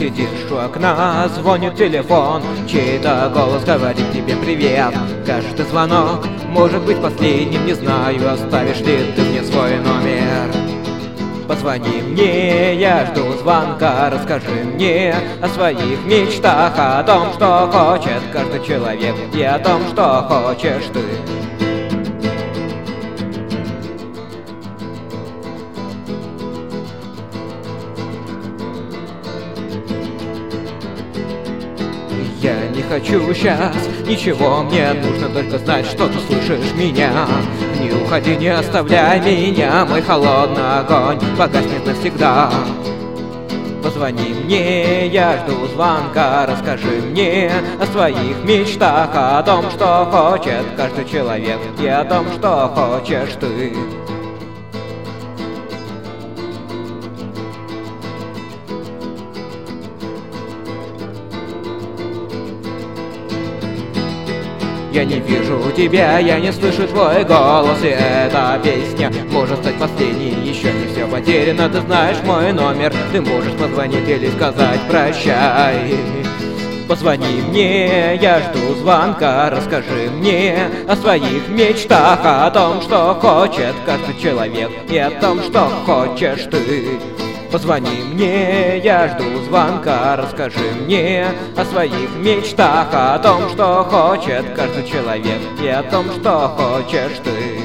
сидишь у окна, звонит телефон, чей-то голос говорит тебе привет. Кажется, звонок может быть последним, не знаю, оставишь ли ты мне свой номер. Позвони мне, я жду звонка, расскажи мне о своих мечтах, о том, что хочет каждый человек, и о том, что хочешь ты. Я не хочу сейчас ничего, мне нужно только знать, что ты слышишь меня. Не уходи, не оставляй меня, мой холодный огонь погаснет навсегда. Позвони мне, я жду звонка, расскажи мне о своих мечтах, о том, что хочет каждый человек, и о том, что хочешь ты. Я не вижу тебя, я не слышу твой голос, и эта песня может стать последней. Еще не все потеряно, ты знаешь мой номер, ты можешь позвонить или сказать прощай. Позвони мне, я жду звонка, расскажи мне о своих мечтах, о том, что хочет каждый человек, и о том, что хочешь ты. Позвони мне, я жду звонка, расскажи мне о своих мечтах, о том, что хочет каждый человек, и о том, что хочешь ты.